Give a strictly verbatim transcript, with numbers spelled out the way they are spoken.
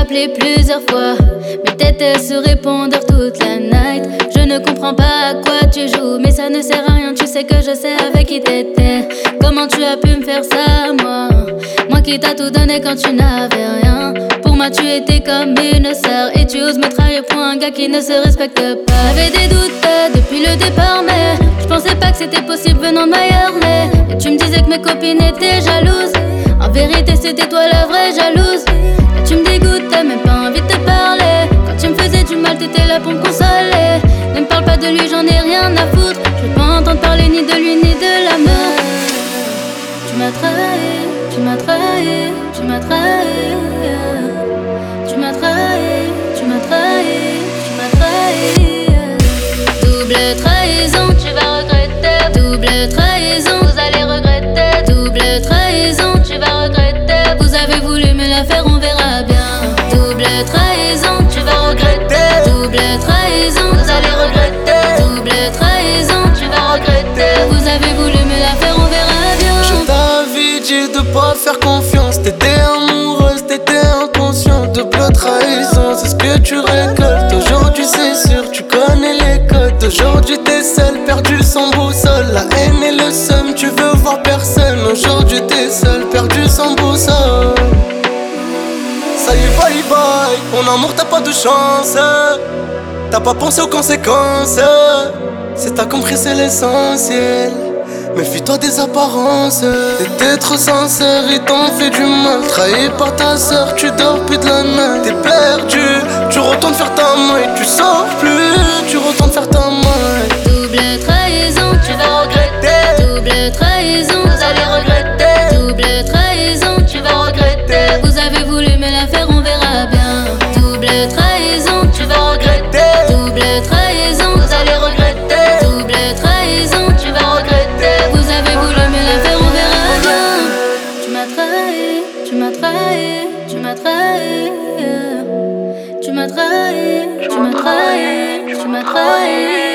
appelé plusieurs fois, mais t'étais sur répondeur toute la night. Je ne comprends pas à quoi tu joues, mais ça ne sert à rien, tu sais que je sais avec qui t'étais. Comment tu as pu me faire ça, moi? Moi qui t'a tout donné quand tu n'avais rien. Pour moi tu étais comme une sœur, et tu oses me trahir pour un gars qui ne se respecte pas. J'avais des doutes depuis le départ, mais je pensais pas que c'était possible venant de meilleur. Mais et tu me disais que mes copines étaient jalouses. En vérité c'était toi la vraie jalouse. Et tu me dégoûtes, t'as même pas envie de te parler. Quand tu me faisais du mal t'étais là pour me consoler. Ne me parle pas de lui, j'en ai rien à foutre. Je veux pas entendre parler ni de lui ni de la meuf. Tu m'as trahi, tu m'as trahi, tu m'as trahi. Tu m'as trahi, tu m'as trahi, tu m'as trahi. Double trahison, tu vas regretter. Double trahison, vous allez regretter. Double trahison, tu vas regretter. Vous avez voulu me la faire, on verra bien. Double trahison, tu vas regretter. Double trahison, vous allez regretter. Double trahison, tu vas regretter. Vous avez voulu me la faire, on verra bien. Je t'avais dit de pas faire confiance. T'étais amoureuse, t'étais inconscient. Double trahison, c'est ce que tu récoltes. Aujourd'hui c'est sûr, tu connais les codes. Aujourd'hui t'es seul, perdu sans boussole. La haine et le seum, tu veux voir personne. Aujourd'hui t'es seul, perdu sans boussole. Ça y est, bye bye. En amour t'as pas de chance. T'as pas pensé aux conséquences. Si t'as compris c'est l'essentiel. Méfie-toi des apparences. T'étais trop sincère, ils t'ont fait du mal. Trahi par ta sœur, tu dors plus de la nuit. T'es perdu, tu retournes faire ta maille. Tu sors plus, tu retournes faire ta maille. Double trahison, tu vas regretter. Double trahison, vous allez regretter. Double trahison, tu vas regretter. Vous avez voulu me la faire, on verra bien. Double trahison, tu vas regretter. Double trahison, vous allez regretter. Double trahison, tu vas regretter. Vous avez voulu me la faire, on verra bien. Tu m'as trahi, tu m'as trahi, tu m'as trahi. Tu m'as trahi, tu m'as trahi, tu m'as trahi.